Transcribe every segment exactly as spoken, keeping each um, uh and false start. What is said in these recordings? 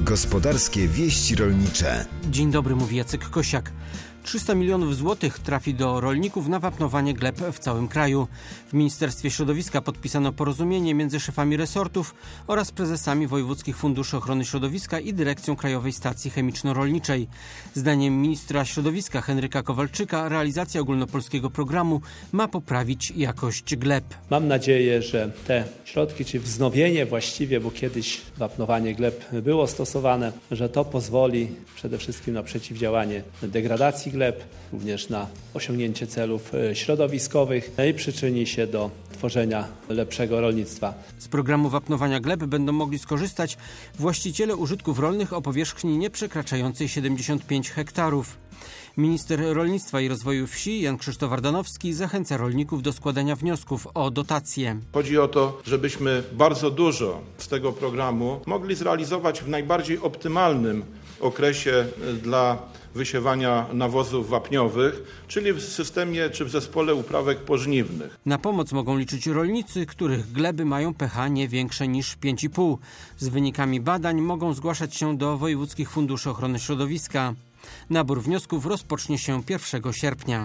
Gospodarskie wieści rolnicze. Dzień dobry, mówi Jacek Kosiak. trzysta milionów złotych trafi do rolników na wapnowanie gleb w całym kraju. W Ministerstwie Środowiska podpisano porozumienie między szefami resortów oraz prezesami wojewódzkich funduszy ochrony środowiska i Dyrekcją Krajowej Stacji Chemiczno-Rolniczej. Zdaniem ministra środowiska Henryka Kowalczyka realizacja ogólnopolskiego programu ma poprawić jakość gleb. Mam nadzieję, że te środki, czy wznowienie właściwie, bo kiedyś wapnowanie gleb było stosowane, że to pozwoli przede wszystkim na przeciwdziałanie degradacji gleb, również na osiągnięcie celów środowiskowych i przyczyni się do tworzenia lepszego rolnictwa. Z programu wapnowania gleb będą mogli skorzystać właściciele użytków rolnych o powierzchni nieprzekraczającej siedemdziesiąt pięć hektarów. Minister Rolnictwa i Rozwoju Wsi Jan Krzysztof Ardanowski zachęca rolników do składania wniosków o dotacje. Chodzi o to, żebyśmy bardzo dużo z tego programu mogli zrealizować w najbardziej optymalnym okresie dla wysiewania nawozów wapniowych, czyli w systemie czy w zespole uprawek pożniwnych. Na pomoc mogą liczyć rolnicy, których gleby mają pH nie większe niż pięć i pół. Z wynikami badań mogą zgłaszać się do wojewódzkich funduszy ochrony środowiska. Nabór wniosków rozpocznie się pierwszego sierpnia.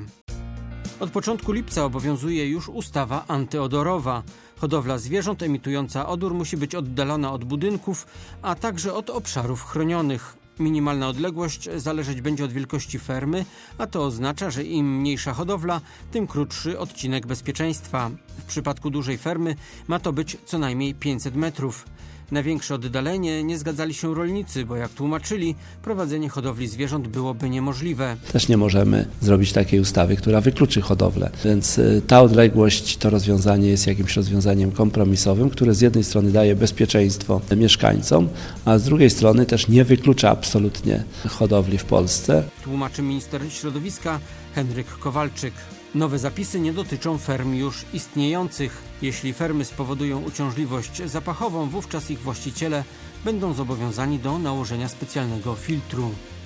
Od początku lipca obowiązuje już ustawa antyodorowa. Hodowla zwierząt emitująca odór musi być oddalona od budynków, a także od obszarów chronionych. Minimalna odległość zależeć będzie od wielkości fermy, a to oznacza, że im mniejsza hodowla, tym krótszy odcinek bezpieczeństwa. W przypadku dużej fermy ma to być co najmniej pięćset metrów. Na większe oddalenie nie zgadzali się rolnicy, bo jak tłumaczyli, prowadzenie hodowli zwierząt byłoby niemożliwe. Też nie możemy zrobić takiej ustawy, która wykluczy hodowlę. Więc ta odległość, to rozwiązanie jest jakimś rozwiązaniem kompromisowym, które z jednej strony daje bezpieczeństwo mieszkańcom, a z drugiej strony też nie wyklucza absolutnie hodowli w Polsce. Tłumaczy minister środowiska Henryk Kowalczyk. Nowe zapisy nie dotyczą ferm już istniejących. Jeśli fermy spowodują uciążliwość zapachową, wówczas ich właściciele będą zobowiązani do nałożenia specjalnego filtru.